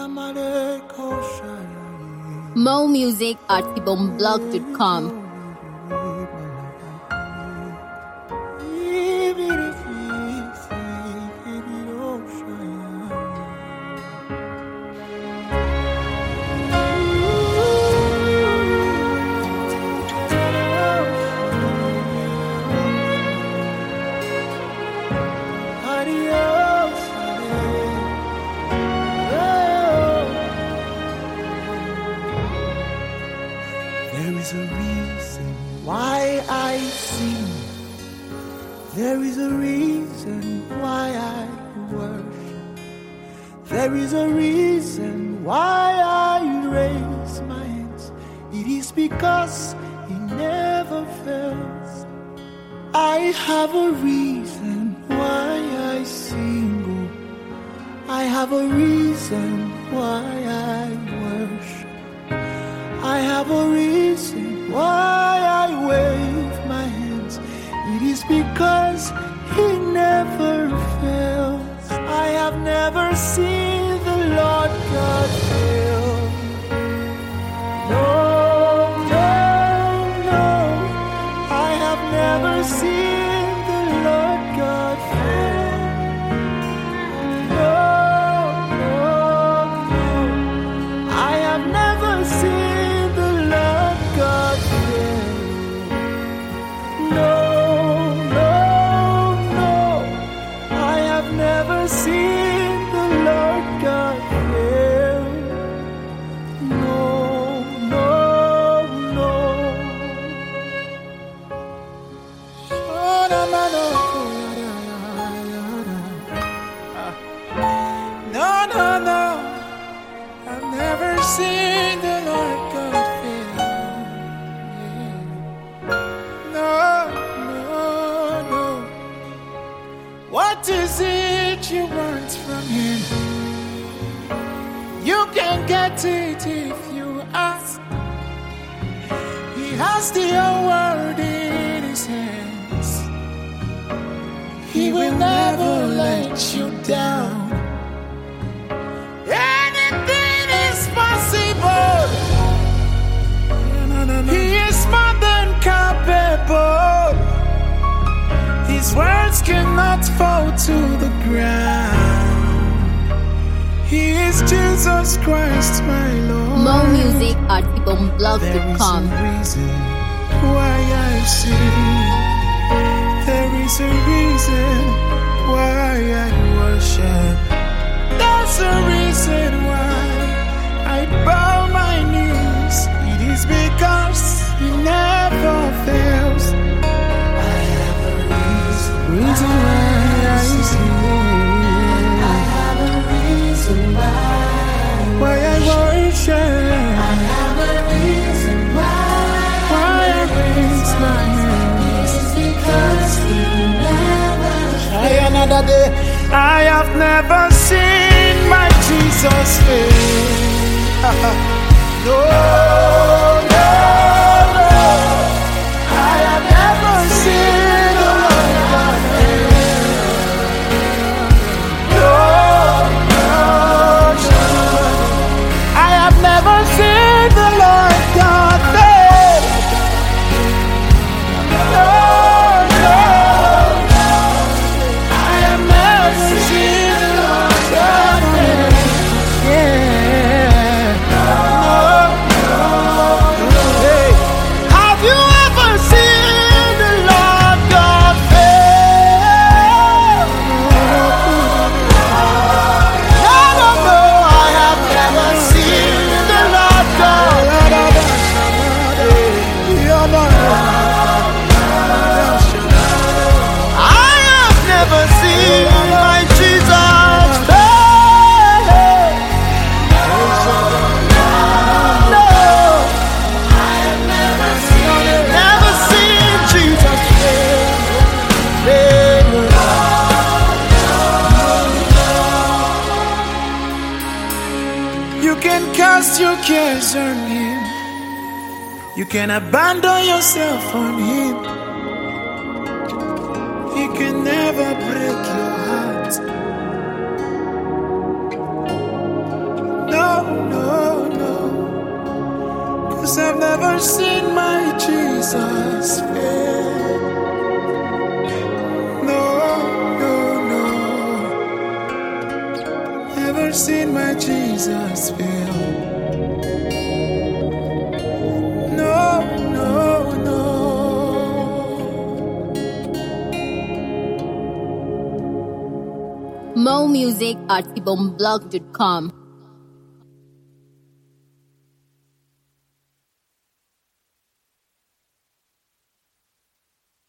More music at ibomblog.com. There is a reason why I sing. There is a reason why I worship. There is a reason why I raise my hands. It is because He never fails. I have a reason why I sing. I have a reason why I worship. I have a reason why I wave my hands. It is because He never fails. I have never seen the Lord God fail. No, no, no. I have never seen the Lord God fail. No, no, no. I have never seen God fail. No, no, no. I have never seen the Lord God fail. No, no, no. No, no, no. I've never seen the Lord God fail. What is it you want from Him? You can get it if you ask. He has the whole world in His hands. He will never let you down. Anything is possible. He is more than capable. His words cannot fall to the ground. He is Jesus Christ, my Lord. More music at ibomblog.com. There is a reason why I sing. There is a reason why I worship. There's a reason why I bow my knees. It is because He never fails. Reason why I sing. I have a reason why I worship. I have a reason why I raise my hands. It's because He never fails. Another day, I have never seen my Jesus fail. No, no, no. I have never seen the Lord God fail. No, no, no. I have never seen the Lord God fail. No, no, no. I have never seen the Lord God fail. Yeah. No, no, no. Hey. Have you ever seen the Lord God fail? No, no, no. I have never seen the Lord God fail. I have never seen my Jesus fail. No, I have never seen Jesus fail. You can cast your cares on Him. You can abandon yourself on Him. He can never break your heart. No, Never seen my Jesus fail. No, no, no. Never seen my Jesus fail. No, no, no. Mo music at ibomblog.com.